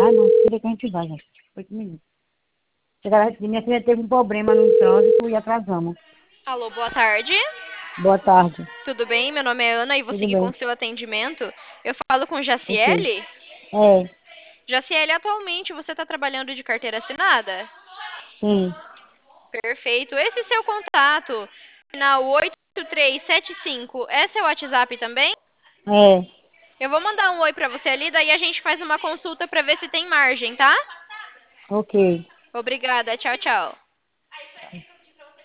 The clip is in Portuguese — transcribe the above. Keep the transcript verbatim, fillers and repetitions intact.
Ah, não, espera que a gente vai, gente. Oito minutos. Chegaram aqui, minha filha teve um problema no trânsito e atrasamos. Alô, boa tarde. Boa tarde. Tudo bem? Meu nome é Ana e vou Tudo seguir com bem? o seu atendimento. Eu falo com Ok. Jaciele. É, Jaciele, atualmente você está trabalhando de carteira assinada? sim. Perfeito. Esse seu contato, final oito três sete cinco, é seu WhatsApp também? É, Eu vou mandar um oi pra você ali, daí a gente faz uma consulta pra ver se tem margem, tá? ok. Obrigada. Tchau, tchau.